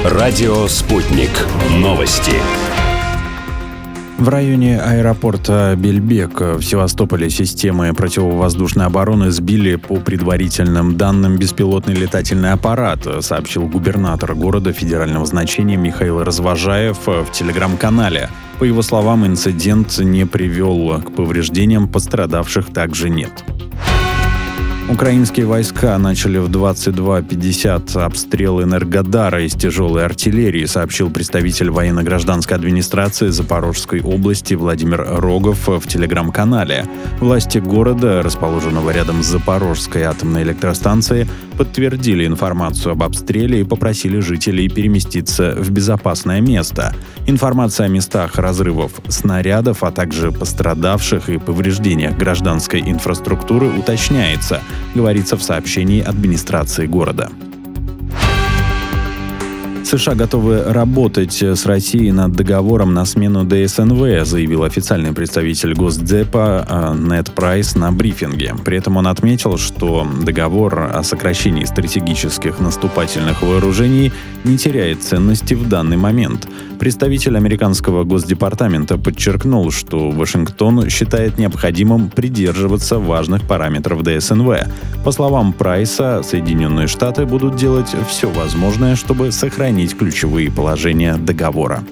Радио «Спутник». Новости. В районе аэропорта Бельбек в Севастополе системы противовоздушной обороны сбили, по предварительным данным, беспилотный летательный аппарат, сообщил губернатор города федерального значения Михаил Развожаев в телеграм-канале. По его словам, инцидент не привел к повреждениям, пострадавших также нет. Украинские войска начали в 22:50 обстрел Энергодара из тяжелой артиллерии, сообщил представитель военно-гражданской администрации Запорожской области Владимир Рогов в телеграм-канале. Власти города, расположенного рядом с Запорожской атомной электростанцией, подтвердили информацию об обстреле и попросили жителей переместиться в безопасное место. Информация о местах разрывов снарядов, а также пострадавших и повреждениях гражданской инфраструктуры уточняется, говорится в сообщении администрации города. США готовы работать с Россией над договором на смену ДСНВ, заявил официальный представитель Госдепа Нед Прайс на брифинге. При этом он отметил, что договор о сокращении стратегических наступательных вооружений не теряет ценности в данный момент. Представитель американского Госдепартамента подчеркнул, что Вашингтон считает необходимым придерживаться важных параметров ДСНВ. По словам Прайса, Соединенные Штаты будут делать все возможное, чтобы сохранить ключевые положения договора.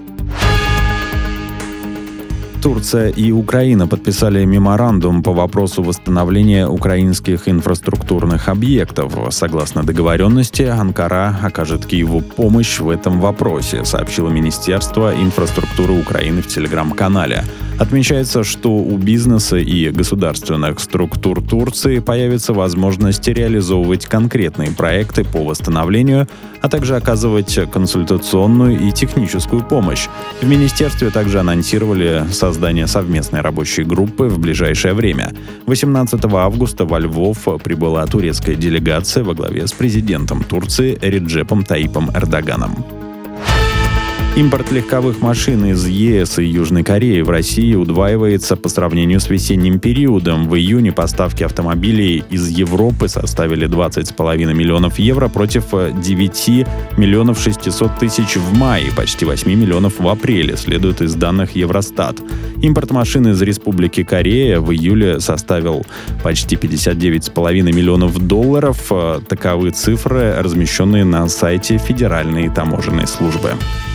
Турция и Украина подписали меморандум по вопросу восстановления украинских инфраструктурных объектов. Согласно договоренности, Анкара окажет Киеву помощь в этом вопросе, сообщило Министерство инфраструктуры Украины в телеграм-канале. Отмечается, что у бизнеса и государственных структур Турции появится возможность реализовывать конкретные проекты по восстановлению, а также оказывать консультационную и техническую помощь. В министерстве также анонсировали создание совместной рабочей группы в ближайшее время. 18 августа во Львов прибыла турецкая делегация во главе с президентом Турции Реджепом Таипом Эрдоганом. Импорт легковых машин из ЕС и Южной Кореи в России удваивается по сравнению с весенним периодом. В июне поставки автомобилей из Европы составили 20,5 миллионов евро против 9 миллионов 600 тысяч в мае, почти 8 миллионов в апреле, следует из данных Евростат. Импорт машин из Республики Корея в июле составил почти 59,5 миллионов долларов. Таковы цифры, размещенные на сайте Федеральной таможенной службы.